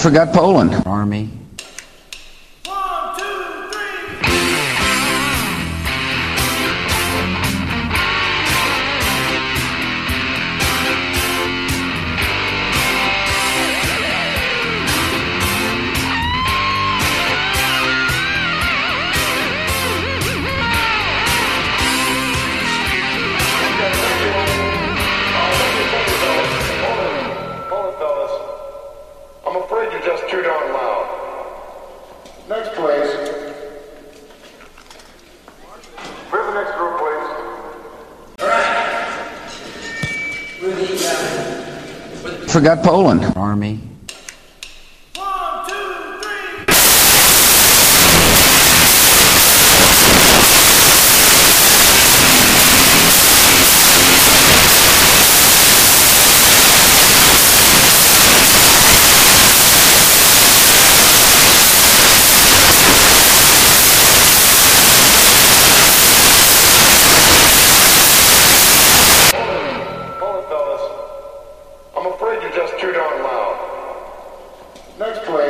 Forgot Poland. Army. I'm afraid you're just too darn loud. Next, please. We have the next group, please. Forgot Poland. Army. I'm afraid you're just too darn loud. Next, please.